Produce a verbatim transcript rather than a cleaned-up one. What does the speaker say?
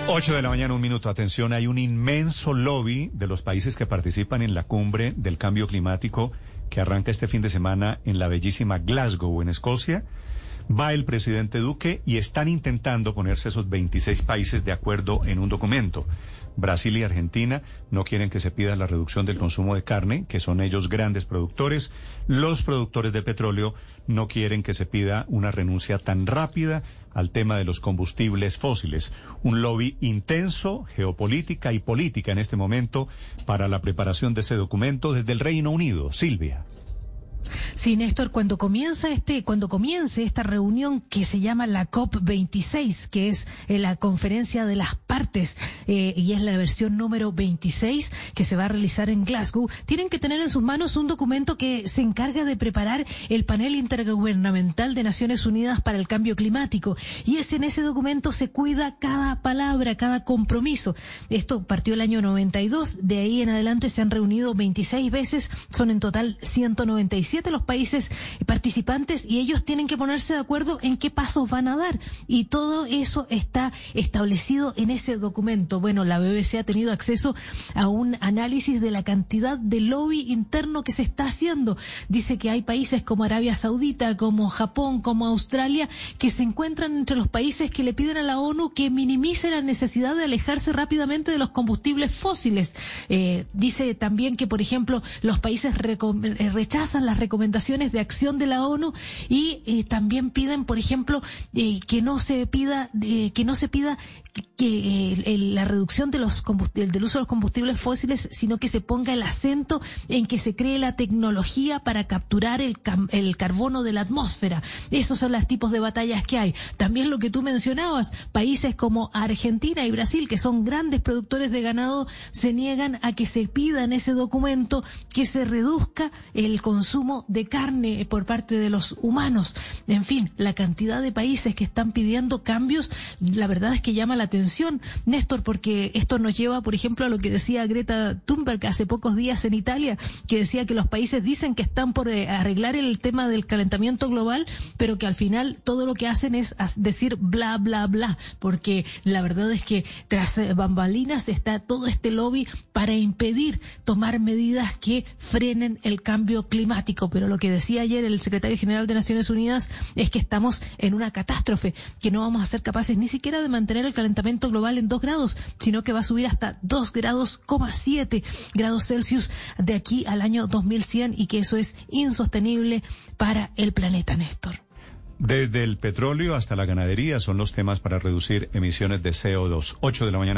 Ocho de la mañana, un minuto. Atención, hay un inmenso lobby de los países que participan en la cumbre del cambio climático que arranca este fin de semana en la bellísima Glasgow, en Escocia. Va el presidente Duque y están intentando ponerse esos veintiséis países de acuerdo en un documento. Brasil y Argentina no quieren que se pida la reducción del consumo de carne, que son ellos grandes productores. Los productores de petróleo no quieren que se pida una renuncia tan rápida al tema de los combustibles fósiles. Un lobby intenso, geopolítica y política en este momento para la preparación de ese documento desde el Reino Unido. Silvia. Sí, Néstor, cuando comienza este, cuando comience esta reunión que se llama la COP veintiséis, que es eh, la conferencia de las partes, eh, y es la versión número veintiséis que se va a realizar en Glasgow, tienen que tener en sus manos un documento que se encarga de preparar el panel intergubernamental de Naciones Unidas para el Cambio Climático. Y es en ese documento se cuida cada palabra, cada compromiso. Esto partió el año noventa y dos, de ahí en adelante se han reunido veintiséis veces, son en total ciento noventa y siete los países participantes y ellos tienen que ponerse de acuerdo en qué pasos van a dar, y todo eso está establecido en ese documento. Bueno, la B B C ha tenido acceso a un análisis de la cantidad de lobby interno que se está haciendo. Dice que hay países como Arabia Saudita, como Japón, como Australia, que se encuentran entre los países que le piden a la ONU que minimice la necesidad de alejarse rápidamente de los combustibles fósiles. Eh, dice también que, por ejemplo, los países rechazan las recomendaciones de acción de la ONU y eh, también piden, por ejemplo, eh, que no se pida eh, que no se pida que, que eh, el, la reducción de los combustibles, del uso de los combustibles fósiles, sino que se ponga el acento en que se cree la tecnología para capturar el, el carbono de la atmósfera. Esos son los tipos de batallas que hay. También lo que tú mencionabas, países como Argentina y Brasil, que son grandes productores de ganado, se niegan a que se pida en ese documento que se reduzca el consumo de carne por parte de los humanos. En fin, la cantidad de países que están pidiendo cambios, la verdad es que llama la atención, Néstor, porque esto nos lleva, por ejemplo, a lo que decía Greta Thunberg hace pocos días en Italia, que decía que los países dicen que están por eh, arreglar el tema del calentamiento global, pero que al final todo lo que hacen es decir bla, bla, bla, porque la verdad es que tras bambalinas está todo este lobby para impedir tomar medidas que frenen el cambio climático. Pero lo que decía ayer el secretario general de Naciones Unidas es que estamos en una catástrofe, que no vamos a ser capaces ni siquiera de mantener el calentamiento global en dos grados, sino que va a subir hasta dos grados coma siete grados Celsius de aquí al año dos mil cien, y que eso es insostenible para el planeta, Néstor. Desde el petróleo hasta la ganadería son los temas para reducir emisiones de C O dos. Ocho de la mañana.